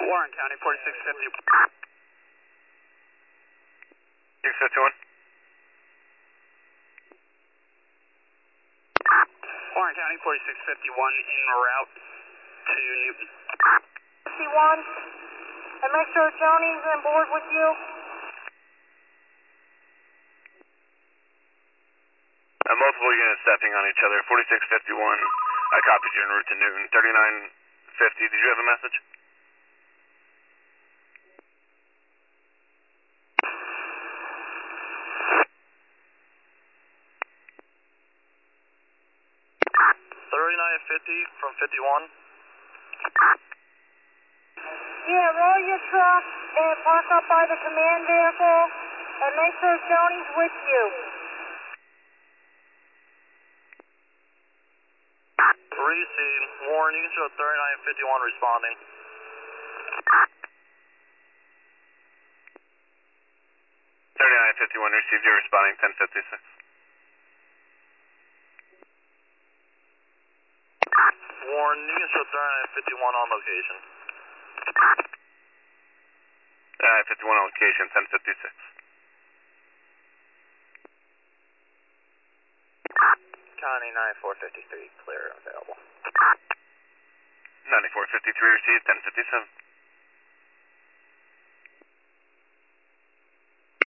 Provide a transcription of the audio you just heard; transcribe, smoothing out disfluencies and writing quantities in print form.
Warren County, 4650. 651. Warren County, 4651, en route to Newton. 51, and make sure Joni's on board with you. Multiple units stepping on each other. 4651. I copied you en route to Newton. 3950. Did you have a message? From 51. Yeah, roll your truck and park up by the command vehicle, and make sure Joni's with you. Receive. Warren, you can show 3951 responding. Received. You're responding. 1056. Warren, you can show 3951 on location. 51 on location. 1056. County 9453, clear and available. 9453 received. 1057.